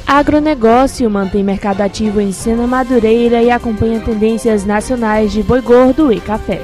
Agronegócio mantém mercado ativo em Sena Madureira e acompanha tendências nacionais de boi gordo e café.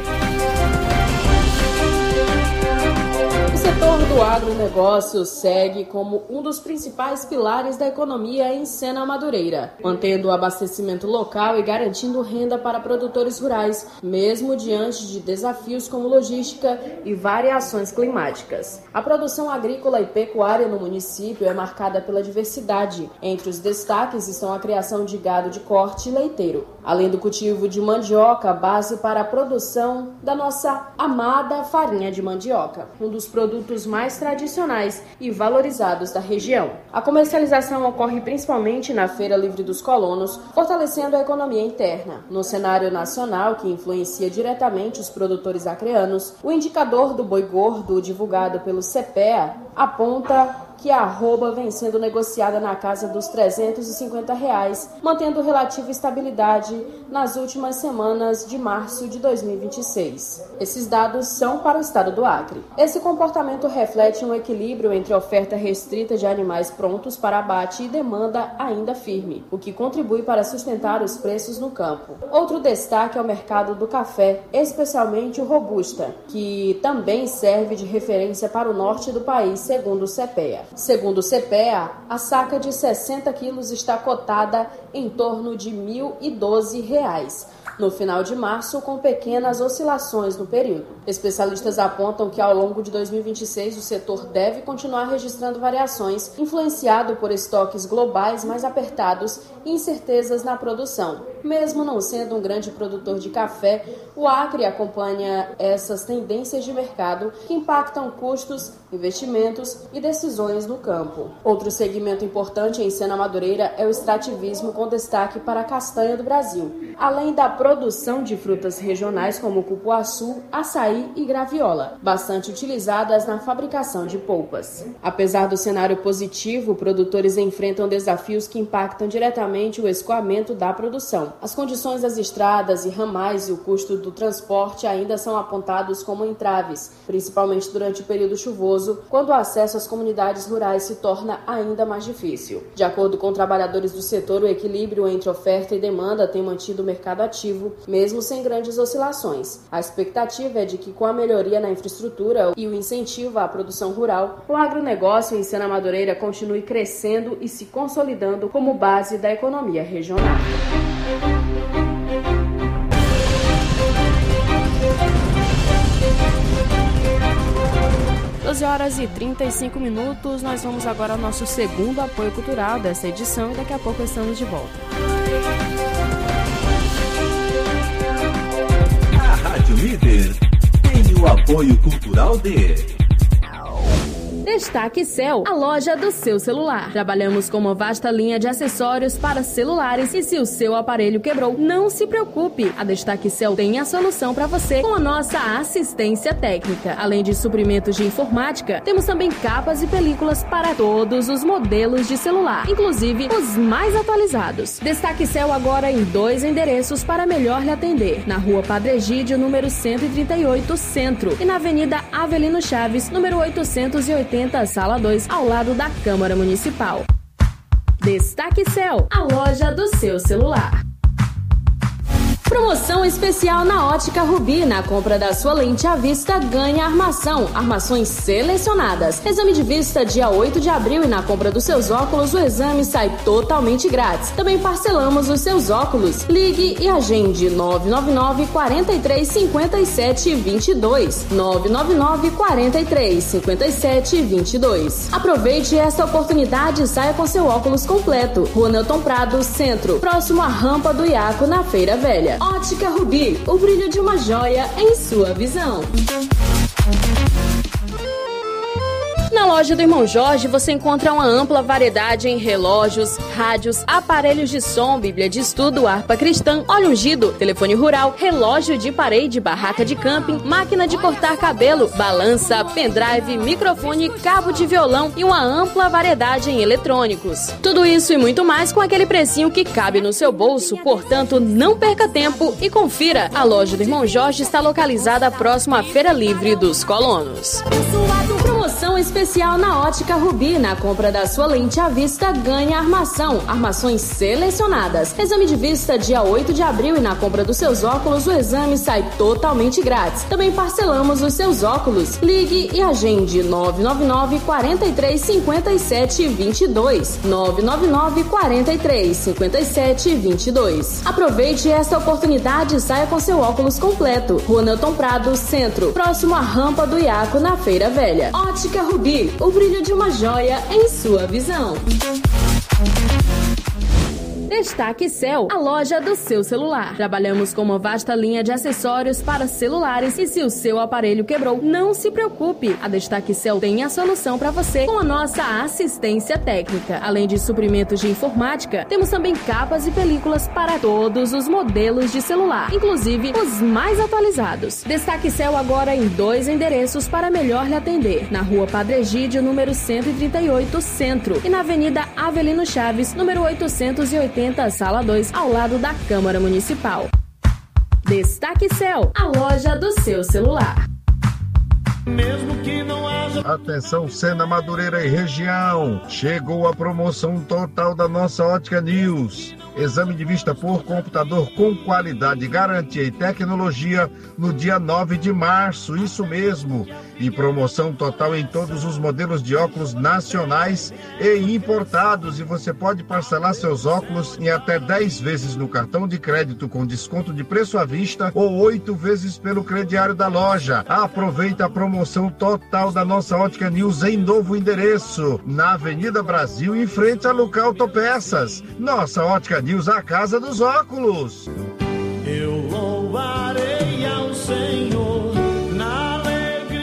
O setor do agronegócio segue como um dos principais pilares da economia em Sena Madureira, mantendo o abastecimento local e garantindo renda para produtores rurais, mesmo diante de desafios como logística e variações climáticas. A produção agrícola e pecuária no município é marcada pela diversidade. Entre os destaques estão a criação de gado de corte e leiteiro, além do cultivo de mandioca, base para a produção da nossa amada farinha de mandioca, um dos produtos mais tradicionais e valorizados da região. A comercialização ocorre principalmente na Feira Livre dos Colonos, fortalecendo a economia interna. No cenário nacional, que influencia diretamente os produtores acreanos, o indicador do boi gordo, divulgado pelo CPEA, aponta que a arroba vem sendo negociada na casa dos R$350, mantendo relativa estabilidade nas últimas semanas de março de 2026. Esses dados são para o estado do Acre. Esse comportamento reflete um equilíbrio entre oferta restrita de animais prontos para abate e demanda ainda firme, o que contribui para sustentar os preços no campo. Outro destaque é o mercado do café, especialmente o robusta, que também serve de referência para o norte do país, segundo o CPEA. Segundo o CPEA, a saca de 60 quilos está cotada em torno de R$1.012, no final de março, com pequenas oscilações no período. Especialistas apontam que ao longo de 2026 o setor deve continuar registrando variações, influenciado por estoques globais mais apertados e incertezas na produção. Mesmo não sendo um grande produtor de café, o Acre acompanha essas tendências de mercado que impactam custos, investimentos e decisões no campo. Outro segmento importante em Sena Madureira é o extrativismo, com destaque para a castanha do Brasil, além da produção de frutas regionais como cupuaçu, açaí e graviola, bastante utilizadas na fabricação de polpas. Apesar do cenário positivo, produtores enfrentam desafios que impactam diretamente o escoamento da produção. As condições das estradas e ramais e o custo do transporte ainda são apontados como entraves, principalmente durante o período chuvoso, quando o acesso às comunidades rurais se torna ainda mais difícil. De acordo com trabalhadores do setor, o equilíbrio entre oferta e demanda tem mantido o mercado ativo, mesmo sem grandes oscilações. A expectativa é de que, com a melhoria na infraestrutura e o incentivo à produção rural, o agronegócio em Sena Madureira continue crescendo e se consolidando como base da economia regional. 12h35, nós vamos agora ao nosso segundo apoio cultural dessa edição e daqui a pouco estamos de volta. A Rádio Líder tem o apoio cultural de Destaque Cell, a loja do seu celular. Trabalhamos com uma vasta linha de acessórios para celulares e se o seu aparelho quebrou, não se preocupe. A Destaque Cell tem a solução para você com a nossa assistência técnica. Além de suprimentos de informática, temos também capas e películas para todos os modelos de celular, inclusive os mais atualizados. Destaque Cell agora em 2 endereços para melhor lhe atender. Na Rua Padre Egídio, número 138, Centro, e na Avenida Avelino Chaves, número 880, Sala 2, ao lado da Câmara Municipal. Destaque Cell, a loja do seu celular. Promoção especial na Ótica Rubi. Na compra da sua lente à vista, ganha armação. Armações selecionadas. Exame de vista dia 8 de abril e na compra dos seus óculos, o exame sai totalmente grátis. Também parcelamos os seus óculos. Ligue e agende 999 43 57 22. 999 43 57 22. Aproveite esta oportunidade e saia com seu óculos completo. Rua Nelton Prado, Centro, próximo à rampa do Iaco, na Feira Velha. Ótica Rubi, o brilho de uma joia em sua visão. Na loja do Irmão Jorge você encontra uma ampla variedade em relógios, rádios, aparelhos de som, bíblia de estudo, harpa cristã, óleo ungido, telefone rural, relógio de parede, barraca de camping, máquina de cortar cabelo, balança, pendrive, microfone, cabo de violão e uma ampla variedade em eletrônicos. Tudo isso e muito mais com aquele precinho que cabe no seu bolso, portanto não perca tempo e confira. A loja do Irmão Jorge está localizada próximo à Feira Livre dos Colonos. Promoção Promoção especial na Ótica Rubi. Na compra da sua lente à vista, ganha armação. Armações selecionadas. Exame de vista dia 8 de abril e na compra dos seus óculos, o exame sai totalmente grátis. Também parcelamos os seus óculos. Ligue e agende 999 43 57 22. 999 43 57 22. Aproveite esta oportunidade e saia com seu óculos completo. Rua Nelton Prado, Centro, próximo à rampa do Iaco, na Feira Velha. Ótica Rubi, o brilho de uma joia em sua visão. Destaque Cell, a loja do seu celular. Trabalhamos com uma vasta linha de acessórios para celulares e se o seu aparelho quebrou, não se preocupe. A Destaque Cell tem a solução para você com a nossa assistência técnica. Além de suprimentos de informática, temos também capas e películas para todos os modelos de celular, inclusive os mais atualizados. Destaque Cell agora em 2 endereços para melhor lhe atender. Na Rua Padre Egídio, número 138, Centro, e na Avenida Avelino Chaves, número 880, Sala 2, ao lado da Câmara Municipal. Destaque Cell, a loja do seu celular. Mesmo que não haja... Atenção, Sena Madureira e região. Chegou a promoção total da nossa Ótica News. Exame de vista por computador com qualidade, garantia e tecnologia no dia 9 de março, isso mesmo. E promoção total em todos os modelos de óculos nacionais e importados. E você pode parcelar seus óculos em até 10 vezes no cartão de crédito com desconto de preço à vista ou 8 vezes pelo crediário da loja. Aproveita a promoção total da nossa Ótica News em novo endereço, na Avenida Brasil, em frente a Luca Autopeças. Nossa Ótica News, a casa dos óculos. Eu louvarei ao Senhor na alegria.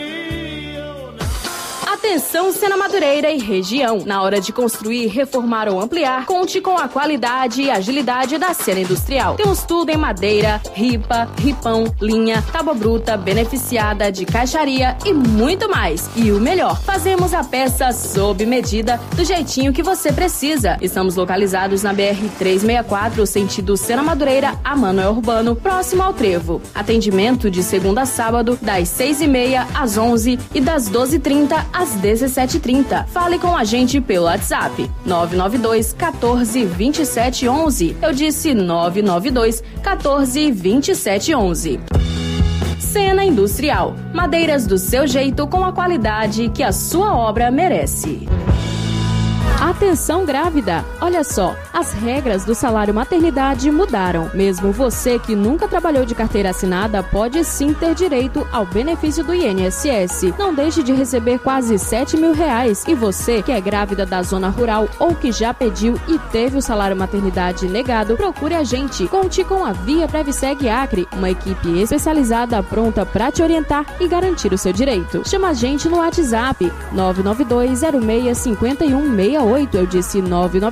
Atenção, Sena Madureira e região. Na hora de construir, reformar ou ampliar, conte com a qualidade e agilidade da Sena Industrial. Temos tudo em madeira, ripa, ripão, linha, tábua bruta, beneficiada, de caixaria e muito mais. E o melhor, fazemos a peça sob medida, do jeitinho que você precisa. Estamos localizados na BR-364, sentido Sena Madureira a Manoel Urbano, próximo ao Trevo. Atendimento de segunda a sábado, das 6h30 às 11h e das 12h30 às 17h30. Fale com a gente pelo WhatsApp 992 14 27 11. Eu disse 992 14 27 11. Sena Industrial. Madeiras do seu jeito com a qualidade que a sua obra merece. Atenção grávida! Olha só, as regras do salário maternidade mudaram. Mesmo você que nunca trabalhou de carteira assinada pode sim ter direito ao benefício do INSS. Não deixe de receber quase R$7 mil. E você que é grávida da zona rural ou que já pediu e teve o salário maternidade negado, procure a gente. Conte com a Via Previseg Acre, uma equipe especializada pronta para te orientar e garantir o seu direito. Chama a gente no WhatsApp 992065168. Eu disse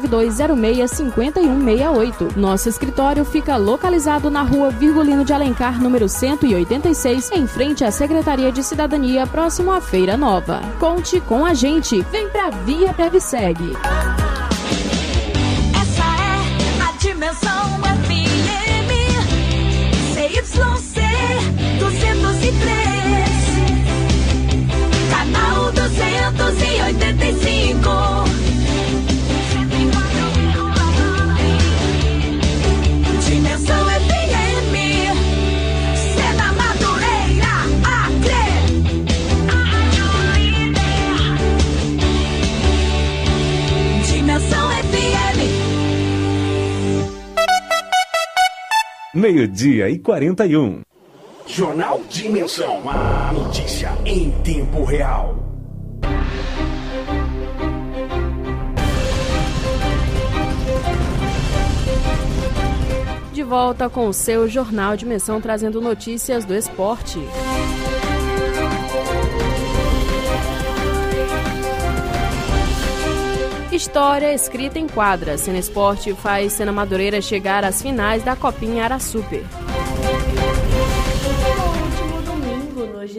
992065168. Nosso escritório fica localizado na Rua Virgulino de Alencar, número 186, em frente à Secretaria de Cidadania, próximo à Feira Nova. Conte com a gente. Vem pra Via Previseg. Essa é a Dimensão FM CYC 203, canal 285. Dimensão FM, Sena Madureira, Acre. Dimensão FM. 12:41. Jornal Dimensão, a notícia em tempo real. De volta com o seu Jornal Dimensão, trazendo notícias do esporte. História escrita em quadras. Sena Esporte faz Sena Madureira chegar às finais da Copinha Arasuper. No último domingo, no ginásio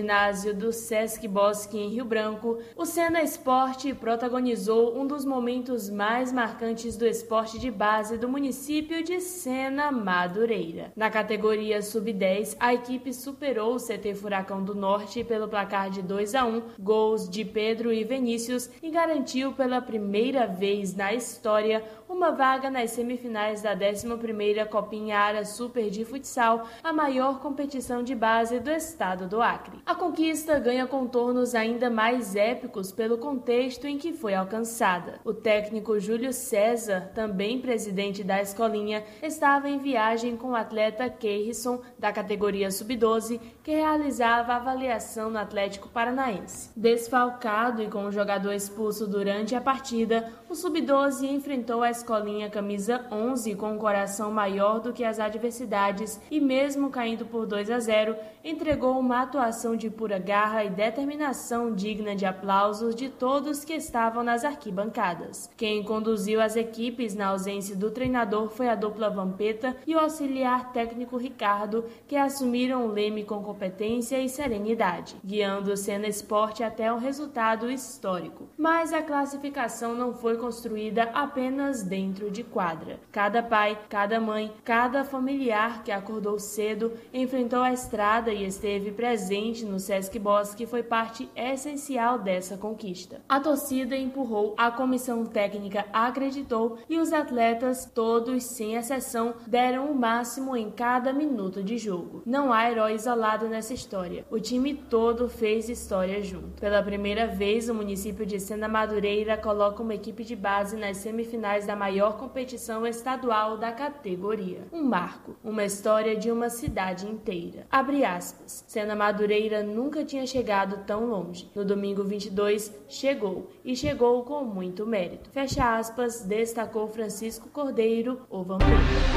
ginásio do Sesc Bosque em Rio Branco, o Sena Esporte protagonizou um dos momentos mais marcantes do esporte de base do município de Sena Madureira. Na categoria Sub-10, a equipe superou o CT Furacão do Norte pelo placar de 2-1, gols de Pedro e Vinícius, e garantiu pela primeira vez na história uma vaga nas semifinais da 11ª Copinha Ara Super de Futsal, a maior competição de base do estado do Acre. A conquista ganha contornos ainda mais épicos pelo contexto em que foi alcançada. O técnico Júlio César, também presidente da escolinha, estava em viagem com o atleta Keirson, da categoria Sub-12, que realizava a avaliação no Atlético Paranaense. Desfalcado e com o jogador expulso durante a partida, o Sub-12 enfrentou a escolinha camisa 11 com um coração maior do que as adversidades e, mesmo caindo por 2-0, entregou uma atuação de pura garra e determinação digna de aplausos de todos que estavam nas arquibancadas. Quem conduziu as equipes na ausência do treinador foi a dupla Vampeta e o auxiliar técnico Ricardo, que assumiram o leme com competência e serenidade, guiando o Sena Esporte até um resultado histórico. Mas a classificação não foi construída apenas dentro de quadra. Cada pai, cada mãe, cada familiar que acordou cedo, enfrentou a estrada e esteve presente no Sesc Bosque foi parte essencial dessa conquista. A torcida empurrou, a comissão técnica acreditou e os atletas, todos sem exceção, deram o máximo em cada minuto de jogo. Não há herói isolado nessa história. O time todo fez história junto. Pela primeira vez, o município de Sena Madureira coloca uma equipe de base nas semifinais da maior competição estadual da categoria. Um marco, uma história de uma cidade inteira. Abre aspas. Sena Madureira nunca tinha chegado tão longe. No domingo 22, chegou. E chegou com muito mérito. Fecha aspas, destacou Francisco Cordeiro, o Vampeta.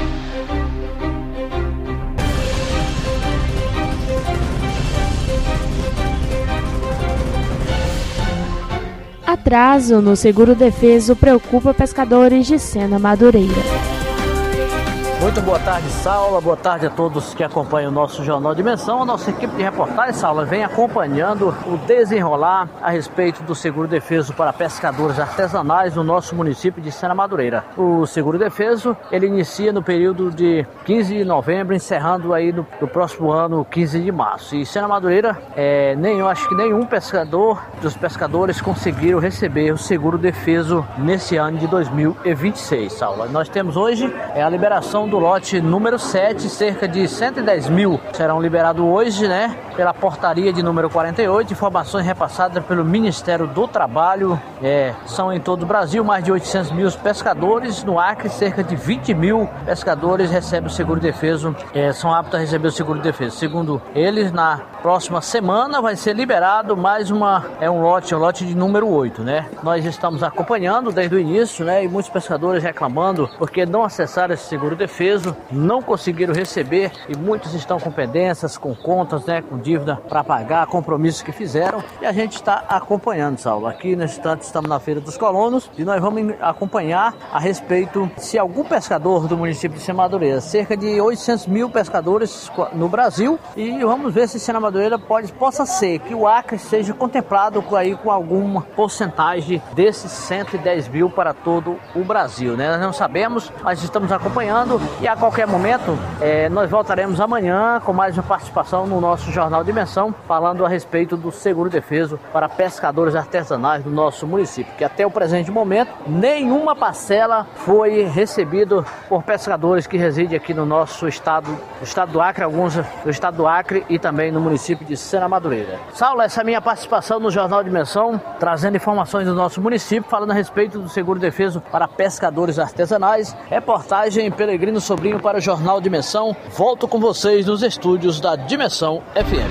Atraso no seguro-defeso preocupa pescadores de Sena Madureira. Muito boa tarde, Saula. Boa tarde a todos que acompanham o nosso Jornal Dimensão. A nossa equipe de reportagem, Saula, vem acompanhando o desenrolar a respeito do seguro-defeso para pescadores artesanais no nosso município de Sena Madureira. O seguro-defeso, ele inicia no período de 15 de novembro, encerrando aí no próximo ano, 15 de março. E Sena Madureira, acho que nenhum dos pescadores conseguiram receber o seguro-defeso nesse ano de 2026, Saula. Nós temos hoje a liberação do lote número 7, cerca de 110 mil serão liberados hoje, pela portaria de número 48, informações repassadas pelo Ministério do Trabalho. São em todo o Brasil mais de 800 mil pescadores. No Acre, cerca de 20 mil pescadores recebem o seguro-defeso, são aptos a receber o seguro-defeso. Segundo eles, na próxima semana vai ser liberado mais um lote de número 8, Nós estamos acompanhando desde o início, e muitos pescadores reclamando porque não acessaram esse seguro-defeso, não conseguiram receber, e muitos estão com pendências, com contas, com dívida para pagar, compromissos que fizeram, e a gente está acompanhando, Saulo. Aqui nesse instante estamos na Feira dos Colonos e nós vamos acompanhar a respeito se algum pescador do município de Sena Madureira, cerca de 800 mil pescadores no Brasil, e vamos ver se Sena Madureira possa ser que o Acre seja contemplado com alguma porcentagem desses 110 mil para todo o Brasil, Nós não sabemos, mas estamos acompanhando, e a qualquer momento nós voltaremos amanhã com mais uma participação no nosso Jornal Dimensão, falando a respeito do seguro-defeso para pescadores artesanais do nosso município, que até o presente momento nenhuma parcela foi recebida por pescadores que residem aqui no nosso estado, o estado do Acre, alguns do estado do Acre e também no município de Sena Madureira. Saulo, essa é a minha participação no Jornal Dimensão, trazendo informações do nosso município, falando a respeito do seguro-defeso para pescadores artesanais. Reportagem Peregrino Sobrinho para o Jornal Dimensão. Volto com vocês nos estúdios da Dimensão FM.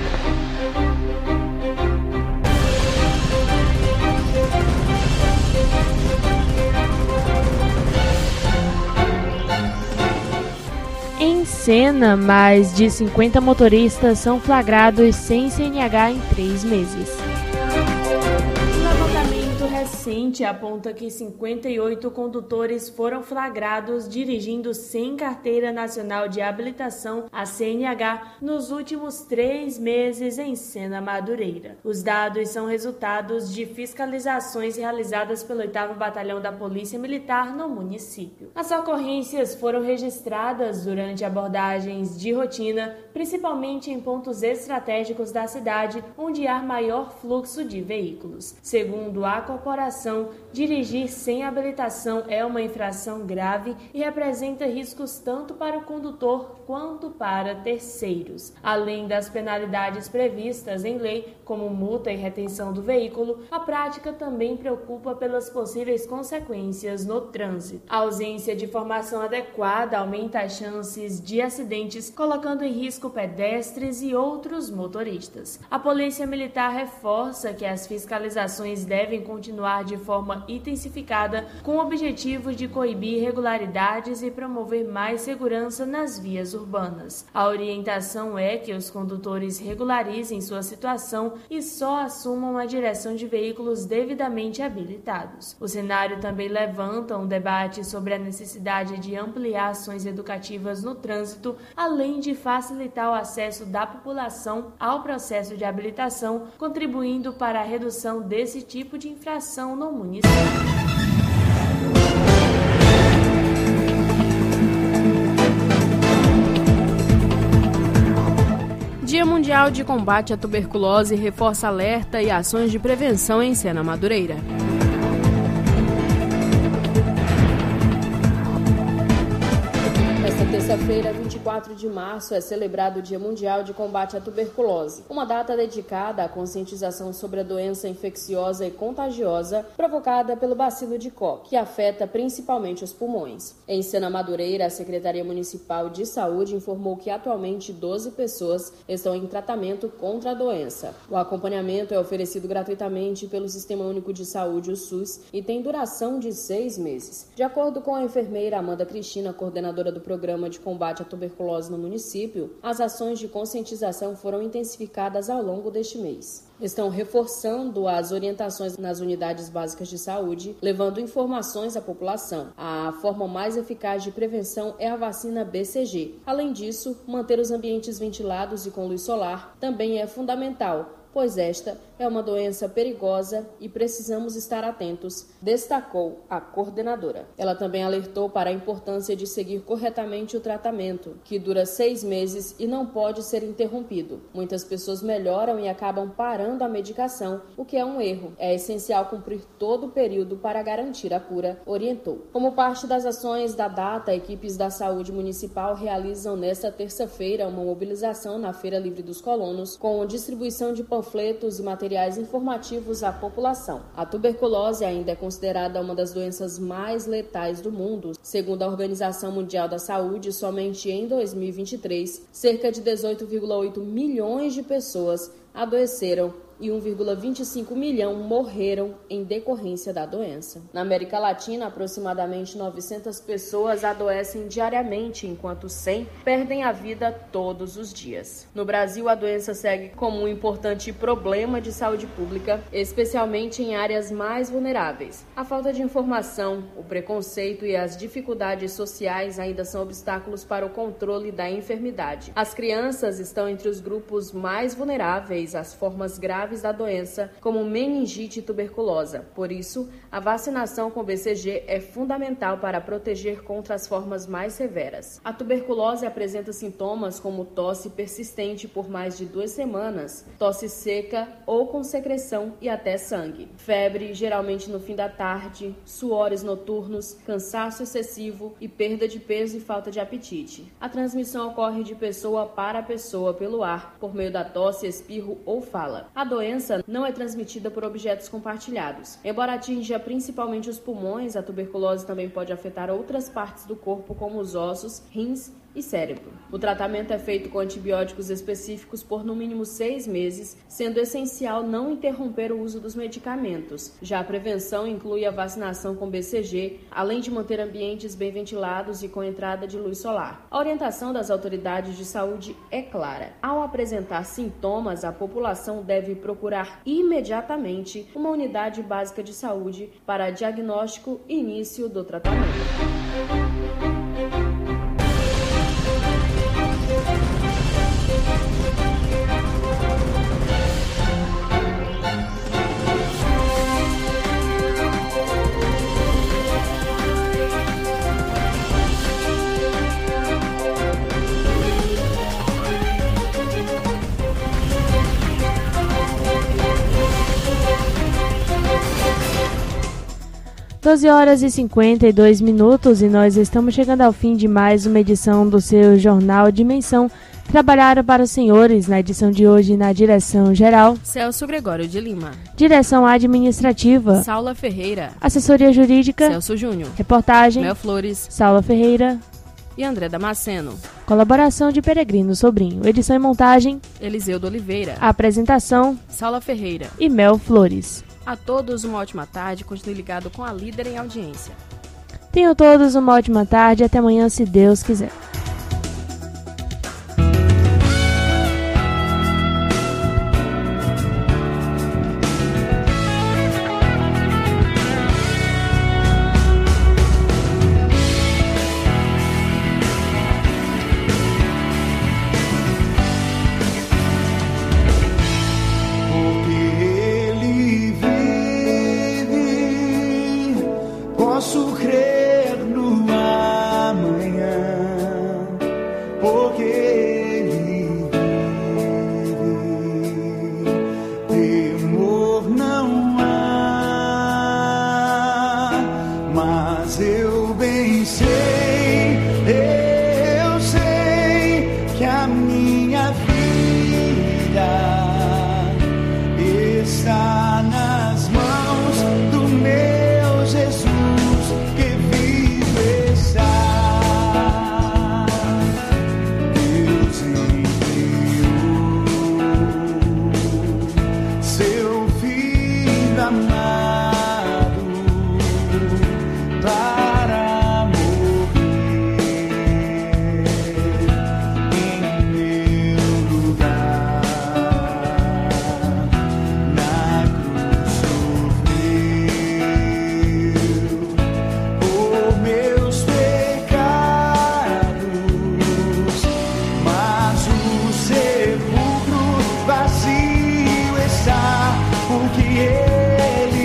Em Sena, mais de 50 motoristas são flagrados sem CNH em 3 meses. O levantamento recente recente aponta que 58 condutores foram flagrados dirigindo sem carteira nacional de habilitação, a CNH, nos últimos 3 meses em Sena Madureira. Os dados são resultados de fiscalizações realizadas pelo 8º Batalhão da Polícia Militar no município. As ocorrências foram registradas durante abordagens de rotina, principalmente em pontos estratégicos da cidade, onde há maior fluxo de veículos. Segundo a corporação, dirigir sem habilitação é uma infração grave e representa riscos tanto para o condutor quanto para terceiros. Além das penalidades previstas em lei, como multa e retenção do veículo, a prática também preocupa pelas possíveis consequências no trânsito. A ausência de formação adequada aumenta as chances de acidentes, colocando em risco pedestres e outros motoristas. A Polícia Militar reforça que as fiscalizações devem continuar de forma intensificada, com o objetivo de coibir irregularidades e promover mais segurança nas vias urbanas. A orientação é que os condutores regularizem sua situação e só assumam a direção de veículos devidamente habilitados. O cenário também levanta um debate sobre a necessidade de ampliar ações educativas no trânsito, além de facilitar o acesso da população ao processo de habilitação, contribuindo para a redução desse tipo de infração no município. Dia Mundial de Combate à Tuberculose reforça alerta e ações de prevenção em Sena Madureira. Terça-feira, 24 de março, é celebrado o Dia Mundial de Combate à Tuberculose, uma data dedicada à conscientização sobre a doença infecciosa e contagiosa provocada pelo bacilo de Koch, que afeta principalmente os pulmões. Em Sena Madureira, a Secretaria Municipal de Saúde informou que atualmente 12 pessoas estão em tratamento contra a doença. O acompanhamento é oferecido gratuitamente pelo Sistema Único de Saúde, o SUS, e tem duração de 6 meses. De acordo com a enfermeira Amanda Cristina, coordenadora do Programa de Combate à Tuberculose no município, as ações de conscientização foram intensificadas ao longo deste mês. Estão reforçando as orientações nas unidades básicas de saúde, levando informações à população. A forma mais eficaz de prevenção é a vacina BCG. Além disso, manter os ambientes ventilados e com luz solar também é fundamental, pois esta é uma doença perigosa e precisamos estar atentos, destacou a coordenadora. Ela também alertou para a importância de seguir corretamente o tratamento, que dura 6 meses e não pode ser interrompido. Muitas pessoas melhoram e acabam parando a medicação, o que é um erro. É essencial cumprir todo o período para garantir a cura, orientou. Como parte das ações da data, equipes da saúde municipal realizam nesta terça-feira uma mobilização na Feira Livre dos Colonos, com distribuição de panfletos e materiais informativos à população. A tuberculose ainda é considerada uma das doenças mais letais do mundo. Segundo a Organização Mundial da Saúde, somente em 2023, cerca de 18,8 milhões de pessoas adoeceram e 1,25 milhão morreram em decorrência da doença. Na América Latina, aproximadamente 900 pessoas adoecem diariamente, enquanto 100 perdem a vida todos os dias. No Brasil, a doença segue como um importante problema de saúde pública, especialmente em áreas mais vulneráveis. A falta de informação, o preconceito e as dificuldades sociais ainda são obstáculos para o controle da enfermidade. As crianças estão entre os grupos mais vulneráveis às formas graves da doença, como meningite e tuberculose. Por isso, a vacinação com BCG é fundamental para proteger contra as formas mais severas. A tuberculose apresenta sintomas como tosse persistente por mais de 2 semanas, tosse seca ou com secreção e até sangue, febre geralmente no fim da tarde, suores noturnos, cansaço excessivo e perda de peso e falta de apetite. A transmissão ocorre de pessoa para pessoa pelo ar, por meio da tosse, espirro ou fala. A doença não é transmitida por objetos compartilhados. Embora atinja principalmente os pulmões, a tuberculose também pode afetar outras partes do corpo, como os ossos, rins, e cérebro. O tratamento é feito com antibióticos específicos por no mínimo 6 meses, sendo essencial não interromper o uso dos medicamentos. Já a prevenção inclui a vacinação com BCG, além de manter ambientes bem ventilados e com entrada de luz solar. A orientação das autoridades de saúde é clara. Ao apresentar sintomas, a população deve procurar imediatamente uma unidade básica de saúde para diagnóstico e início do tratamento. 12 horas e 52 minutos e nós estamos chegando ao fim de mais uma edição do seu Jornal Dimensão. Trabalharam para os senhores na edição de hoje na direção geral Celso Gregório de Lima, direção administrativa Saula Ferreira, assessoria jurídica Celso Júnior, reportagem Mel Flores, Saula Ferreira e André Damasceno, colaboração de Peregrino Sobrinho, edição e montagem Eliseu do Oliveira, apresentação Saula Ferreira e Mel Flores. A todos uma ótima tarde, continue ligado com a líder em audiência. Tenham todos uma ótima tarde e até amanhã, se Deus quiser. Posso crer no amanhã, porque Ele vive. Temor não há, mas eu bem sei, eu sei que a minha vida está nas mãos do meu Jesus. O que Ele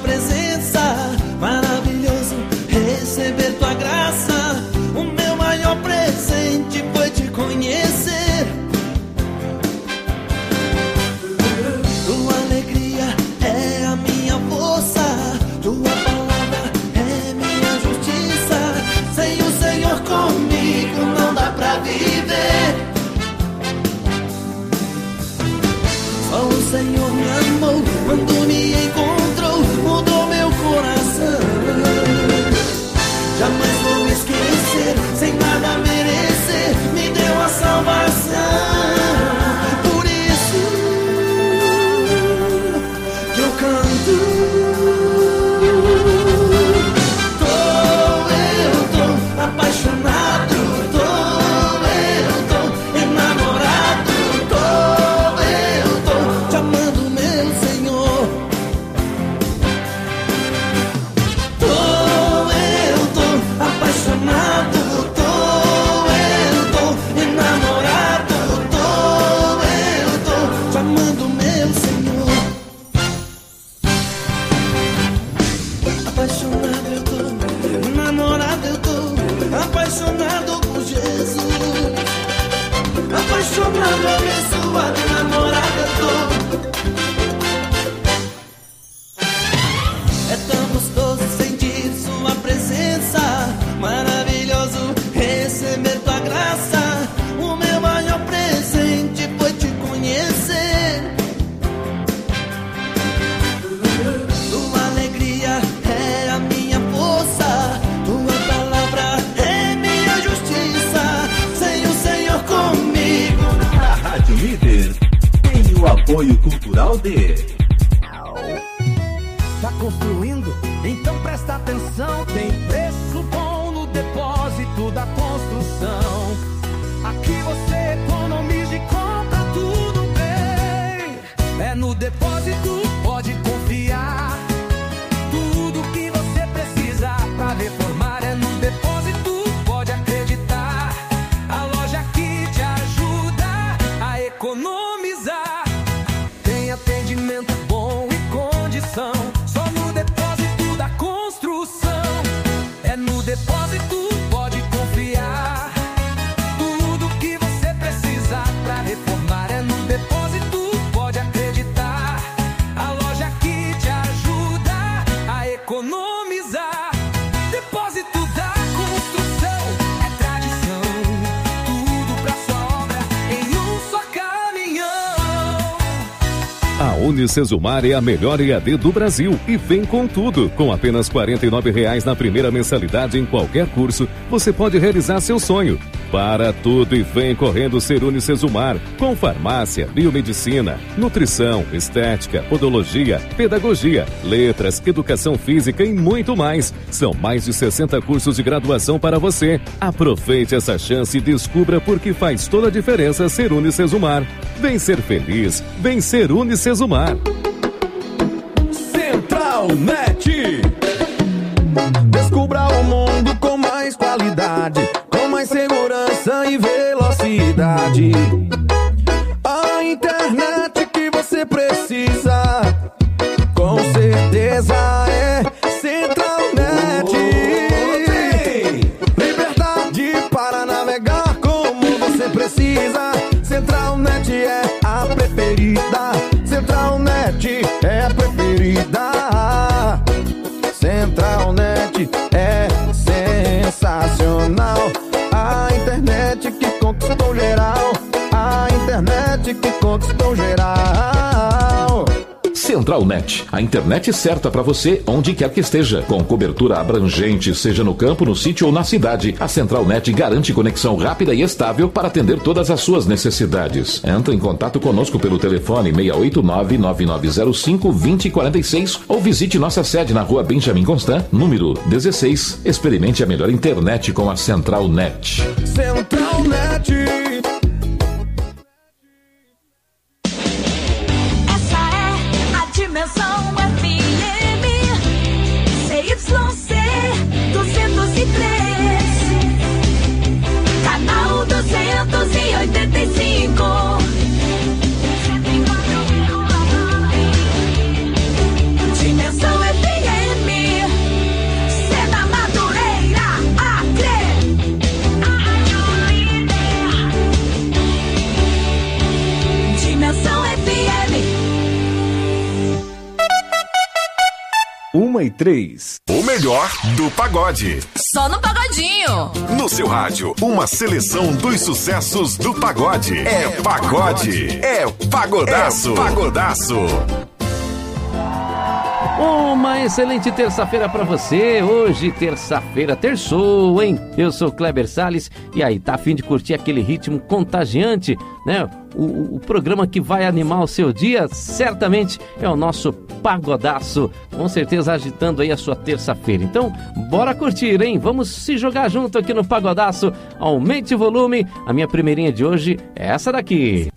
presença. Maravilhoso receber tua graça. O meu maior presente foi te conhecer. Tua alegria é a minha força. Tua palavra é minha justiça. Sem o Senhor comigo não dá pra viver. Só o Senhor me amou quando me encontrou, mudou meu coração. Jamais vou esquecer, sem nada merecer, me deu a salvação. Por isso que eu canto. Tô apaixonado, eu tô enamorado, eu tô te amando, meu Senhor. Eu tô apaixonado, eu tô enamorado, eu tô te amando, meu Senhor. Apaixonado eu tô, enamorado eu tô, apaixonado por Jesus. Apaixonado, abençoado, enamorado eu tô. É tão gostoso sentir sua presença. Maravilhoso receber tua graça. O meu maior presente foi te conhecer. Tua alegria é a minha força. Tua palavra é minha justiça. Sem o Senhor comigo. A Rádio Líder tem o apoio cultural de... Tá construindo? Então presta atenção. Tem preço bom no depósito da construção. Aqui você economiza e compra tudo bem. É no depósito, pode confiar. Tudo que você precisa pra reformar é no depósito, pode acreditar. A loja que te ajuda a economizar. Tem atendimento bom e condição. Só no depósito da construção. É no depósito, pode confiar. Tudo que você precisa pra reformar é no depósito, pode acreditar. A loja que te ajuda a economizar. Depósito da construção é tradição. Tudo pra sua obra em um só caminhão. A Unicesumar é a melhor EAD do Brasil e vem com tudo. Com apenas R$ 49,00 na primeira mensalidade em qualquer curso, você pode realizar seu sonho. Para tudo e vem correndo ser Unicesumar, com farmácia, biomedicina, nutrição, estética, podologia, pedagogia, letras, educação física e muito mais. São mais de 60 cursos de graduação para você. Aproveite essa chance e descubra por que faz toda a diferença ser Unicesumar. Vem ser feliz, vem ser Unicesumar. Central Net. Descubra o mundo com mais qualidade, com mais segurança e velocidade. A internet que você precisa, com certeza é Central Net. Liberdade para navegar como você precisa. Central Net é a preferida. Central Net é a preferida. Central Net é sensacional. A internet que conquistou geral. A internet que conquistou geral. Central Net, a internet certa para você onde quer que esteja. Com cobertura abrangente, seja no campo, no sítio ou na cidade, a Central Net garante conexão rápida e estável para atender todas as suas necessidades. Entre em contato conosco pelo telefone 689-9905-2046 ou visite nossa sede na rua Benjamin Constant, número 16. Experimente a melhor internet com a Central Net. Central Net. Dimensão FM CYC 203, canal 285. Dimensão FM. 1h03. O melhor do pagode. Só no Pagodinho. No seu rádio, uma seleção dos sucessos do pagode. É pagode. É pagodaço. É pagodaço. Uma excelente terça-feira pra você. Hoje, terça-feira, terçou, hein? Eu sou Kleber Salles. E aí, tá a fim de curtir aquele ritmo contagiante, né? O programa que vai animar o seu dia, certamente, é o nosso Pagodaço. Com certeza agitando aí a sua terça-feira. Então, bora curtir, hein? Vamos se jogar junto aqui no Pagodaço. Aumente o volume. A minha primeirinha de hoje é essa daqui.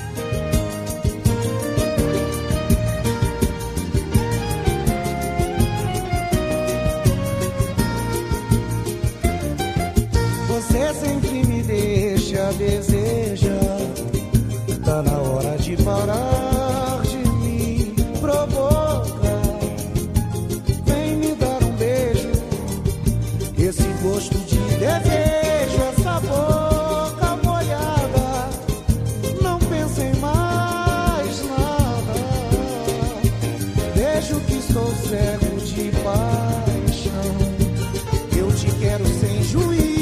Deseja, tá na hora de parar de me provocar. Vem me dar um beijo, esse gosto de desejo, essa boca molhada. Não pense em mais nada, vejo que estou cego de paixão. Eu te quero sem juízo.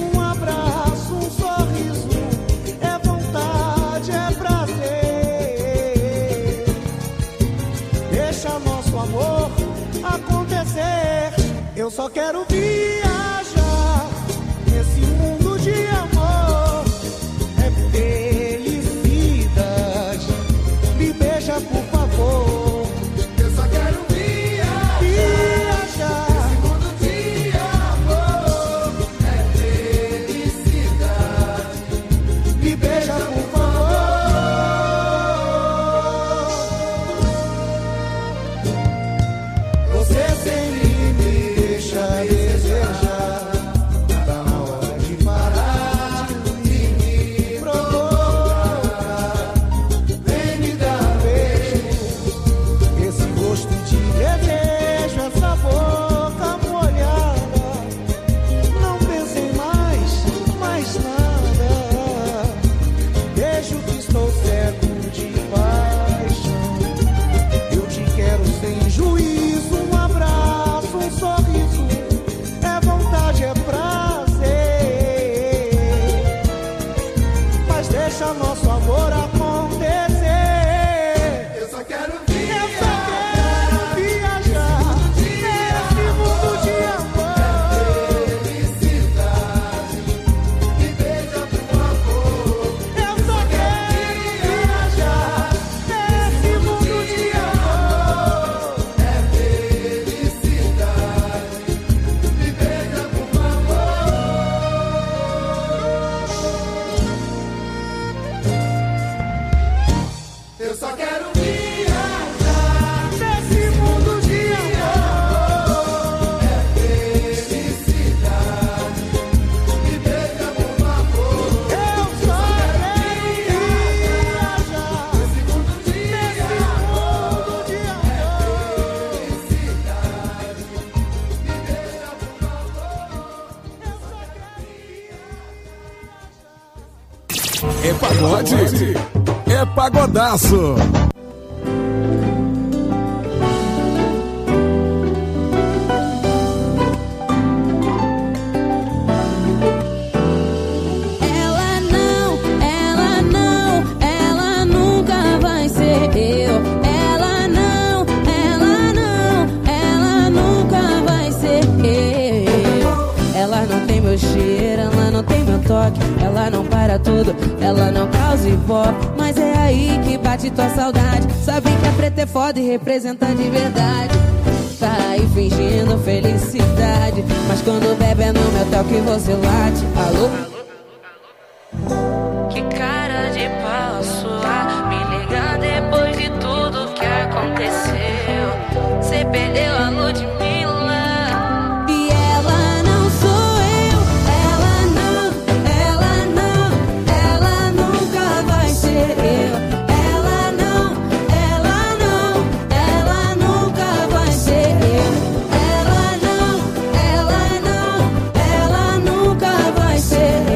Eu só quero viajar nesse mundo de amor. É felicidade. Me beija, por favor. Eu só quero viajar nesse mundo de amor. É felicidade. Me beija, por favor. Você sempre desejar, tá na hora de parar de me provocar. Vem me dar um beijo, esse gosto de desejo, essa boca molhada. Não pense em mais nada, vejo que estou cego de paixão. Eu te quero sem juízo, um abraço, um sorriso. É prazer, mas deixa nosso amor acontecer. Eu só quero viajar nesse mundo de amor. Felicidade, me beija, por favor. Eu só quero viajar nesse mundo de amor. É felicidade, me beija, por eu só quero viajar nesse mundo de amor. É felicidade, me beija, por favor. Eu só quero viajar nesse mundo de amor. É felicidade, me beija, por favor. É pagode. É pagodaço. Ela nunca vai ser eu. Ela nunca vai ser eu. Ela não tem meu cheiro, ela não tem meu toque. Ela não para tudo, ela não causa ibope. Mas é aí que bate tua saudade. Sabe que a preta é foda e representa de verdade. Tá aí fingindo felicidade, mas quando bebe é no meu toque você late. Alô? Que cara de pau sua, me liga depois de tudo que aconteceu. Cê perdeu a Ludmilla. E ela não sou eu. Ela nunca vai ser eu. Ela nunca vai ser eu. Ela nunca vai ser eu.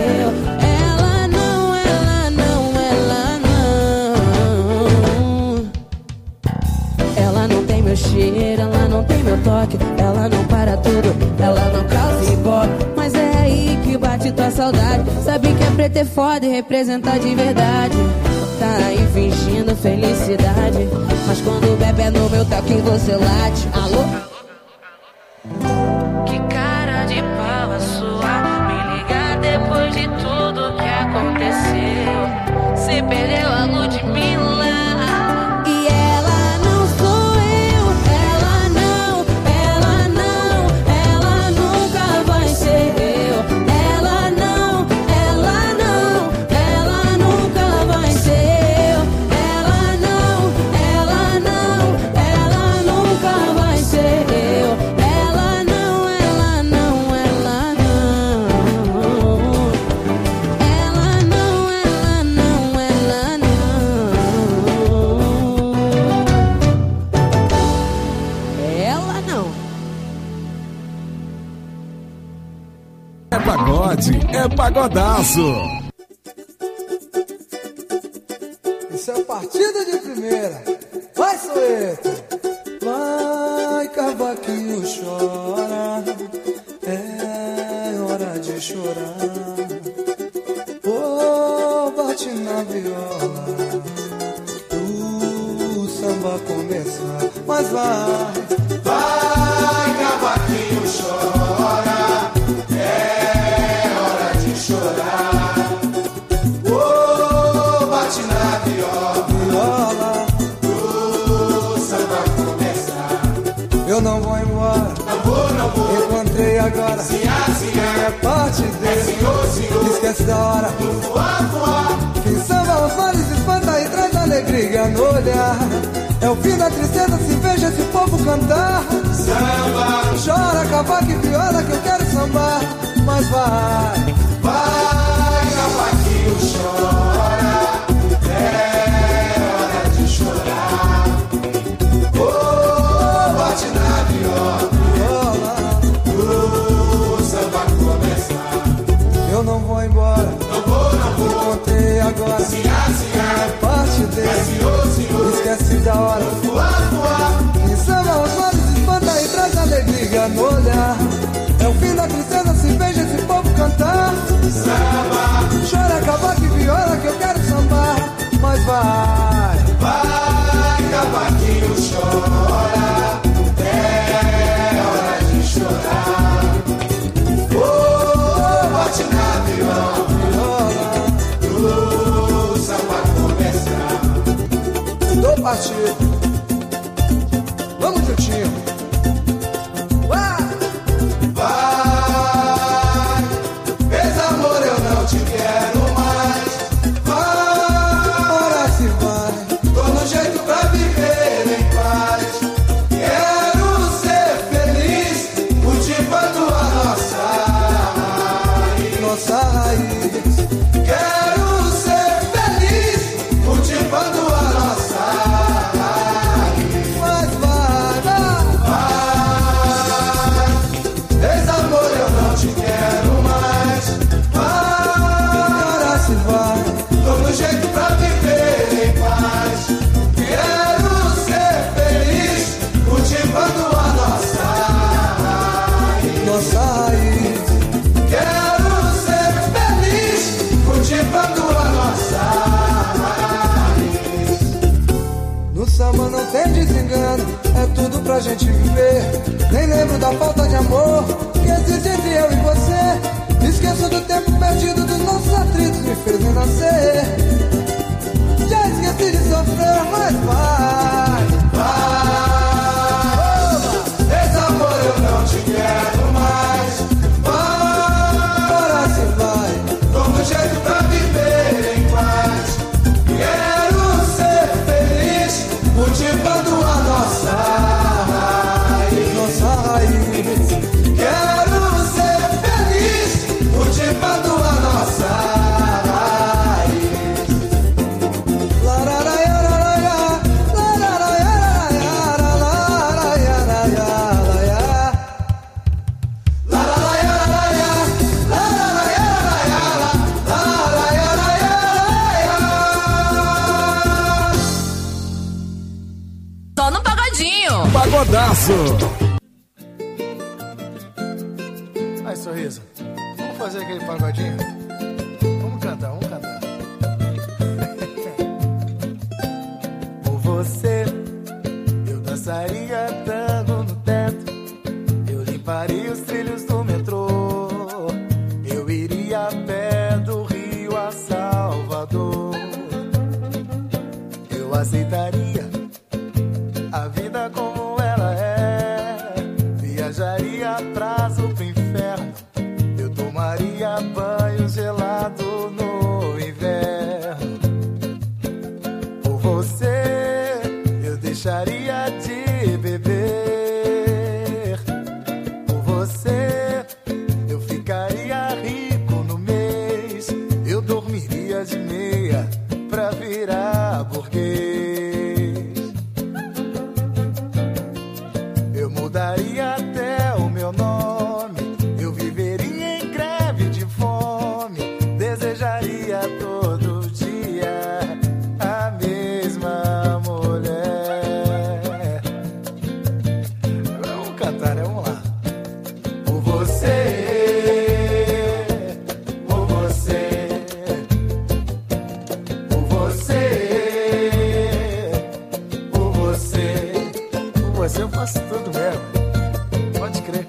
toque. Ela não para tudo, ela não causa ibope. Mas é aí que bate tua saudade. Sabe que é preto é foda e representar de verdade. Tá aí fingindo felicidade, mas quando bebe é no meu toque você late. Alô? Que cara de pau a sua. Me ligar depois de tudo que aconteceu. Você perdeu a Ludmilla. E ela não sou eu. Ela não, ela não. Ela nunca vai ser eu. Ela não, ela não. Ela nunca vai ser eu. Ela não, ela não. Ela nunca vai ser eu. Ela não, ela não. Ela não. Ela não, ela não. Ela não. Ela não. É pagode, é pagodaço. Isso é partida de primeira. Vai, Soeto. Vai, cavaquinho, chora. É hora de chorar. Oh, bate na viola. O samba começar. Mas vai. Vai, cavaquinho, chora. É hora de chorar. Oh, bate na viola. O samba começar. Eu não vou embora. Não vou. Encontrei agora. É parte dele. Esquece da hora. Quem samba os males espanta e traz alegria no olhar. É o fim da tristeza, se veja esse povo cantar. Samba. Chora, cavaco e viola que eu quero sambar. Mas vai. Vai, cavaquinho, chora. É hora de chorar. Oh, bate na viola. O samba começar. Eu não vou embora. Não vou. Encontrei agora. É parte dele. Esquece da hora. Quem samba os males espanta e traz alegria no olhar. É o fim da tristeza, se veja esse povo cantar. Samba. Chora, cavaco e viola que eu quero sambar. Mas vai. Vai, cavaquinho, chora. É hora de chorar. Oh, bate na viola. O samba começar. Tô partido. Vamos, Tutinho. Vai, fez amor, eu não te quero mais. Vai, ora se vai. Tô no jeito pra viver em paz. Quero ser feliz, cultivando a nossa raiz. Quero ser feliz, cultivando a nossa raiz. Mas vai, desamor, eu não te quero mais. Vai, ora se vai. Tô no jeito pra viver em paz. Quero ser feliz, cultivando a nossa raiz. Nossa raiz. Quero ser feliz, cultivando a nossa raiz. No samba não tem desengano, é tudo pra gente viver. Nem lembro da falta de amor que existe entre eu e você. Esqueço do tempo perdido dos nossos atritos, me fez renascer. Já esqueci de sofrer, mas vai. Esse amor eu não te quero mais. Vai, ora se vai. Tô no jeito pra viver em paz. Quero ser feliz, cultivando a nossa raiz. Nossa raiz. Quero ser feliz, cultivando a nossa raiz. Só no pagodinho. Pagodaço. Aí, Sorriso, vamos fazer aquele pagodinho? Vamos cantar, vamos cantar. Por você, eu dançaria tango no teto. Eu limparia os trilhos do metrô. Eu iria a pé do Rio a Salvador. Eu aceitaria a vida como ela é. Viajaria atrás pro inferno. Eu tomaria banho gelado no inverno. Por você, eu deixaria de beber. Por você, eu ficaria rico no mês. Eu dormiria de meia pra virar burguês. Eu mudaria até o meu nome. Eu viveria em greve de fome. Desejaria todo dia a mesma mulher. Vamos cantar, né? Vamos lá. Por você, por você, por você, por você, por você eu faço tudo mesmo. Pode crer.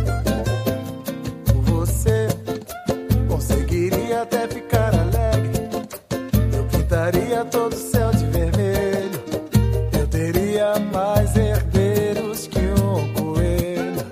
Por você, conseguiria até ficar alegre. Eu pintaria todo o céu de vermelho. Eu teria mais herdeiros que um coelho.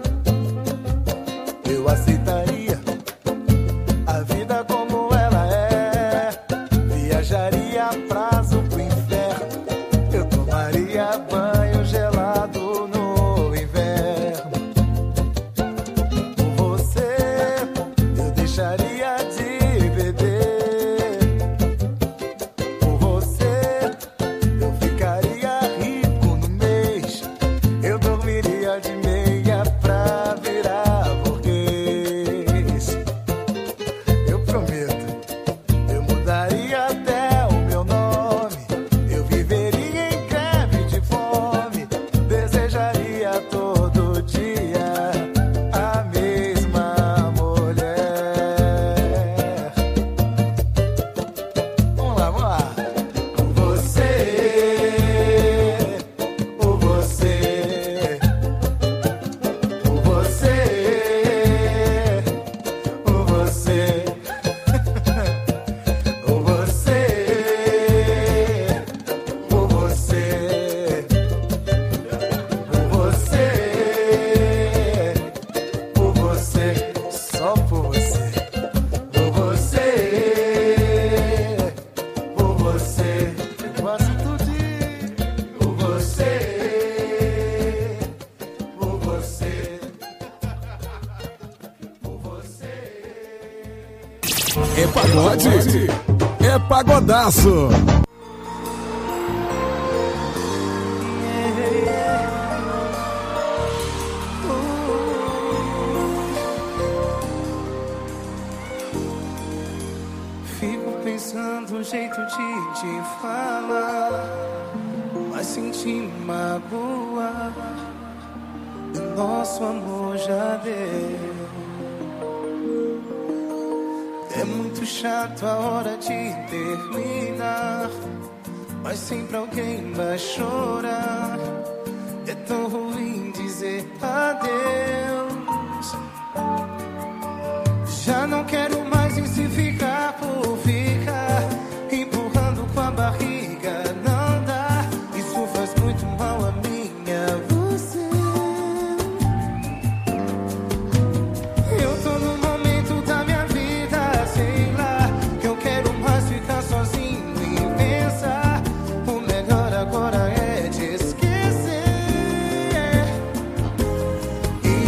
Eu aceitaria a vida como ela é. Viajaria a prazo pro inferno. Eu tomaria banho gelado no inverno. Por você, eu deixaria de beber. Por você, eu ficaria rico no mês. Eu dormiria de meia pra virar burguês. Eu prometo, eu mudaria até o meu nome. Eu viveria em greve de fome. Desejaria todo dia a mesma mulher. Vamos lá, vamos lá. Por você, por você, por você, por você, por você, por você, por você, só por você, por você, por você, eu faço tudo por você, por você, por você. É pagode, é pagodaço. Fico pensando um jeito de te falar, mas senti mágoa. E nosso amor já deu. É muito chato a hora de terminar, mas sempre alguém vai chorar. É tão ruim dizer adeus. Já não quero mais e se ficar por ficar, empurrando com a barriga, não dá. Isso faz muito mal a mim, a você. Eu tô no momento da minha vida, sei lá. Eu quero mais ficar sozinho e pensar. O melhor agora é te esquecer. E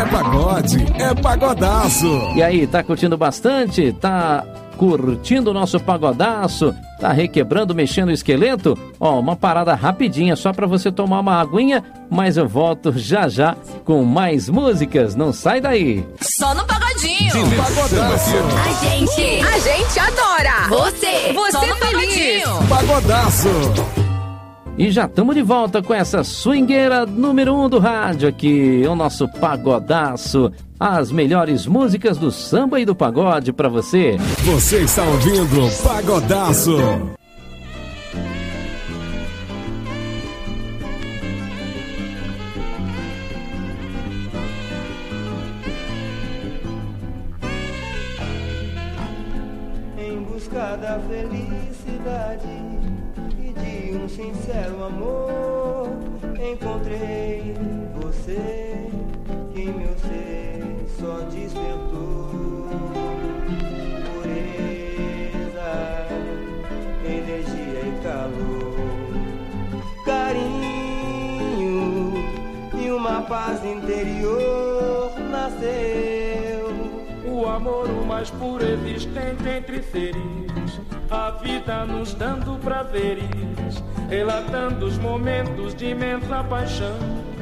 pagode, é pagodaço. E aí, tá curtindo bastante? Tá curtindo o nosso pagodaço? Tá requebrando, mexendo o esqueleto? Ó, uma parada rapidinha só pra você tomar uma aguinha, mas eu volto já já com mais músicas. Não sai daí. Só no Pagodinho. Pagodaço. A gente adora. Você feliz. Pagodaço. E já estamos de volta com essa swingueira número 1 do rádio aqui, o nosso pagodaço. As melhores músicas do samba e do pagode pra você. Você está ouvindo Pagodaço. Em busca da felicidade e de um sincero amor, encontrei você, que em meu ser só despertou pureza, energia e calor, carinho e uma paz interior nasceu. O amor o mais puro existente entre seres, a vida nos dando prazeres, relatando os momentos de imensa paixão.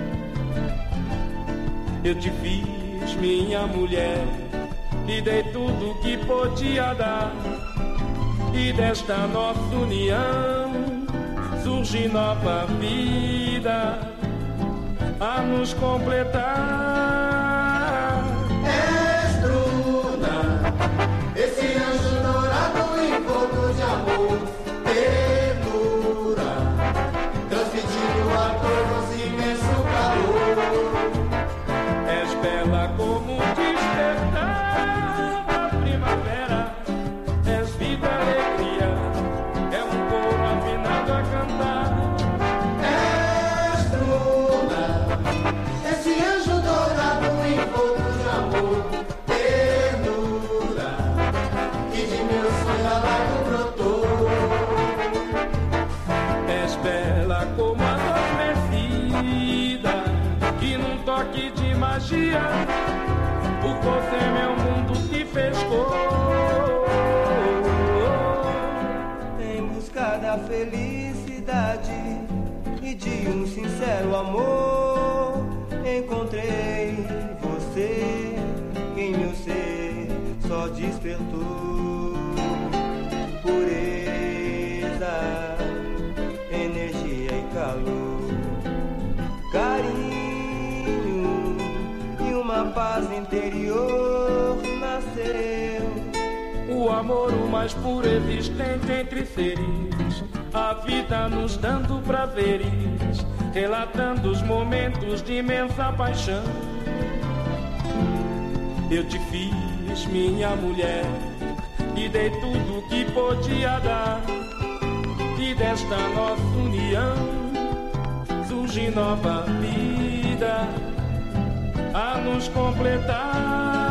Eu te fiz minha mulher, lhe dei tudo que podia dar, e desta nossa união surge nova vida a nos completar. És Bruna, esse anjo dourado encontro de amor, ternura, transmitindo a todos imenso calor. És bela como um despertar da primavera, és vida, alegria, é um coro afinado a cantar. És Bruna, esse anjo dourado encontro de amor, ternura, que de meu sonho alago brotou. És bela como a adormecida, que num toque de magia, por você meu mundo se pescou. Em busca da felicidade e de um sincero amor, encontrei você, que em meu ser só despertou pureza, energia e calor, carinho e uma paz interior nasceu. O amor o mais puro existente entre seres, a vida nos dando prazeres, relatando os momentos de imensa paixão. Eu te fiz minha mulher, e dei tudo que podia dar, e desta nossa união surge nova vida a nos completar.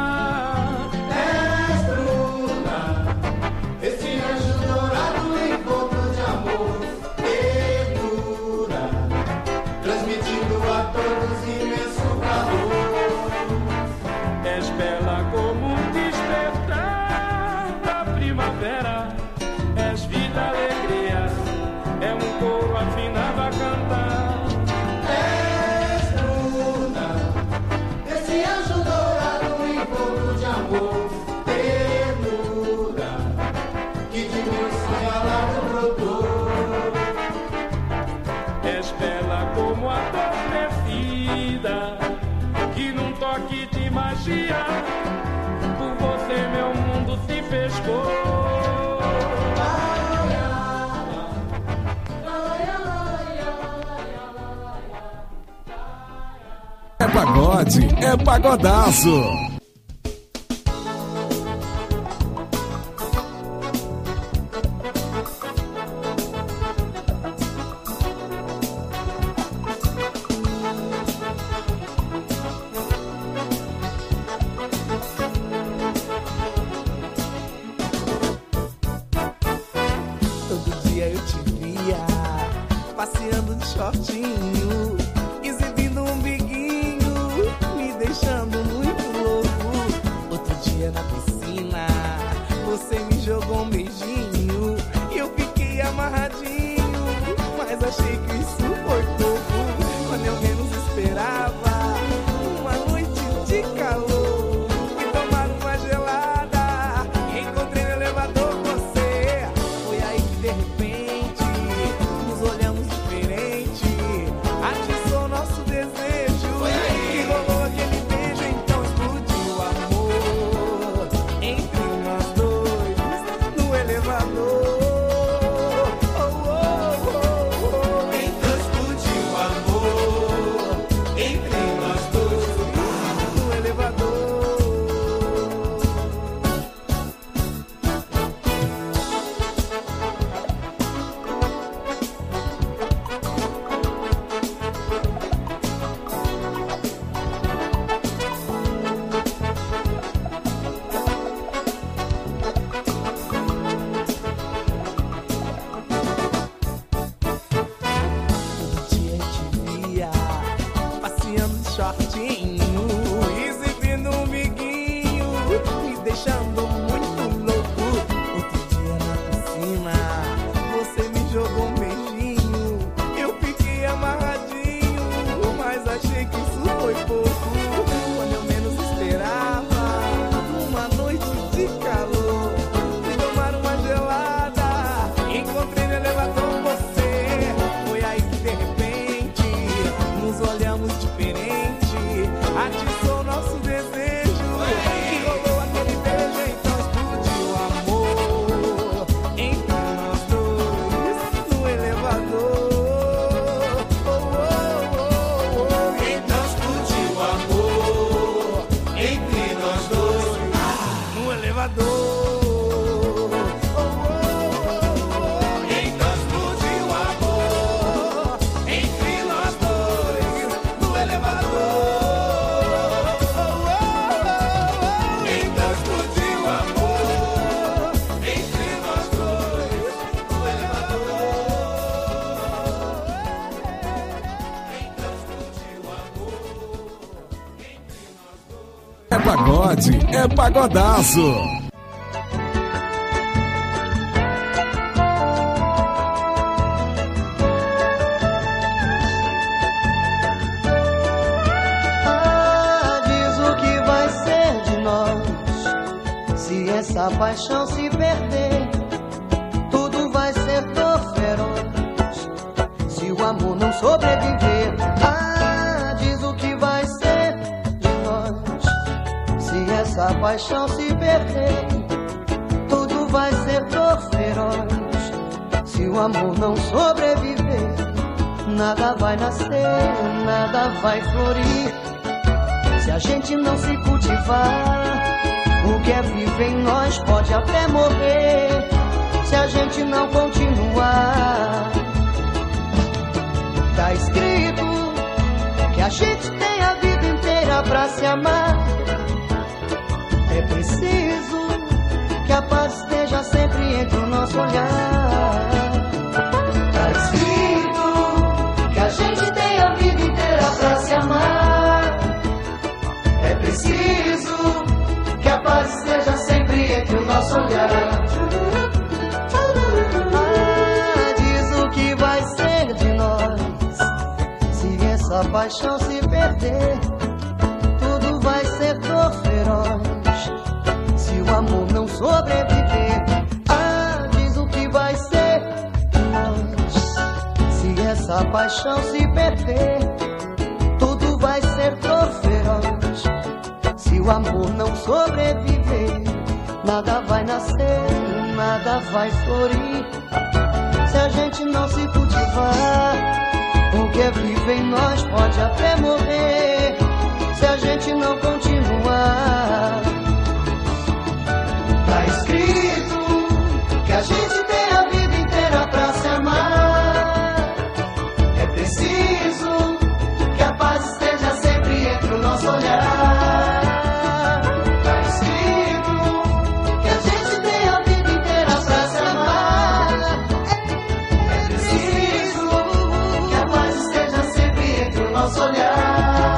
És Bruna, esse anjo dourado encontro de amor, ternura, transmitindo a todos imenso calor. És bela como um despertar da primavera, és vida, alegria, é um coro afinado a cantar. És Bruna, esse anjo dourado encontro de amor, ternura, que de meu sonho alago brotou. És bela como a adormecida, que num toque de magia, por você meu mundo se pescou. É pagode, é pagodaço. Todo dia eu te via passeando de shortinho, exibindo um biguinho, me deixando jogou um beijinho e eu fiquei amarradinho, mas achei que isso foi pouco. Quando eu menos esperava, uma noite de calor, fui tomar uma gelada e encontrei no elevador você. Foi aí que de repente nos olhamos diferente, atiçou nosso desejo. Foi aí que rolou aquele beijo, então explodiu o amor entre nós dois no elevador. Então explodiu o amor entre nós dois no elevador. Passeando de shortinho, exibindo um biguinho, me deixando muito louco. Outro dia na piscina, você me jogou um beijinho, eu fiquei amarradinho, mas achei que isso foi pouco. Quando eu menos esperava, uma noite de calor, fui tomar uma gelada, encontrei no elevador você. Foi aí que de repente nos olhamos diferente, atiçou nosso desejo, que rolou aquele beijo, então explodiu o amor entre nós dois no elevador. Então explodiu o amor entre nós dois no elevador. Então explodiu o amor entre nós dois no elevador. Então explodiu o amor entre nós dois no É pagode, é pagodaço. Ah, diz o que vai ser de nós se essa paixão se perder. Tudo vai ser tão feroz se o amor não sobreviver. Ah, diz o que vai ser de nós se essa paixão se perder. Tudo vai ser tão feroz se o amor não sobreviver. Nada vai nascer, nada vai florir se a gente não se cultivar. O que é vivo em nós pode até morrer se a gente não continuar. Tá escrito que a gente tem a vida inteira pra se amar. É preciso que a paz esteja sempre entre o nosso olhar. Tá escrito que a gente tem a vida inteira pra se amar. É preciso que a paz esteja sempre entre o nosso olhar. Ah, diz o que vai ser de nós se essa paixão se perder. Tudo vai ser tão feroz se o amor não sobreviver. Ah, diz o que vai ser de nós se essa paixão se perder. Tudo vai ser tão feroz se o amor não sobreviver. Nada vai nascer, nada vai florir se a gente não se cultivar. O que é vivo em nós pode até morrer se a gente não continuar. Tá escrito que a gente tem a vida inteira pra se amar. É preciso que a paz esteja sempre entre o nosso olhar. Tá escrito que a gente tem a vida inteira pra se amar. É preciso que a paz esteja sempre entre o nosso olhar.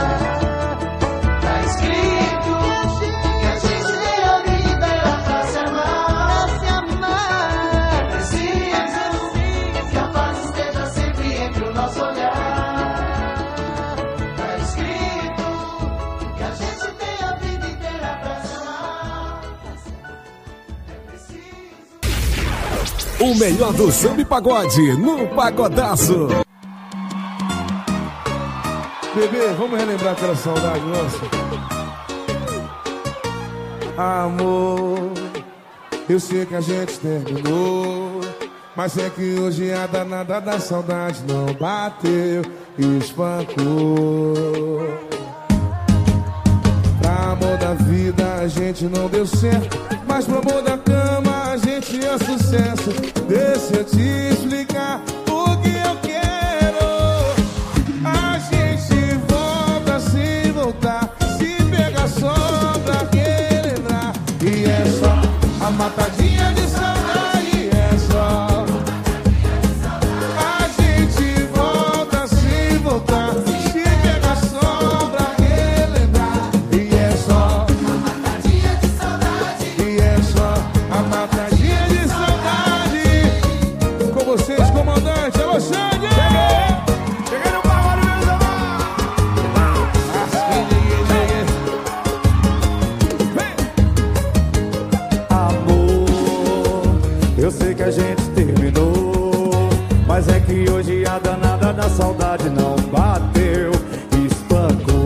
O melhor do samba e pagode no Pagodaço. Bebê, vamos relembrar aquela saudade nossa? Amor, eu sei que a gente terminou, mas é que hoje a danada da saudade não bateu e espancou. Pra amor da vida a gente não deu certo, mas pro amor da cama a gente é sucesso. Deixa eu te explicar o que eu quero. A gente volta sem voltar, se pegar só pra relembrar. E é só a matadinha de saudade, é só. A gente volta sem voltar, se pegar só pra relembrar. E é só a matadinha de saudade, e é só a matadinha de saudade. Com vocês, comandante, alô, Xande! Cheguei no pagode, meus amados! Amor, eu sei que a gente terminou, mas é que hoje a danada da saudade não bateu, espancou.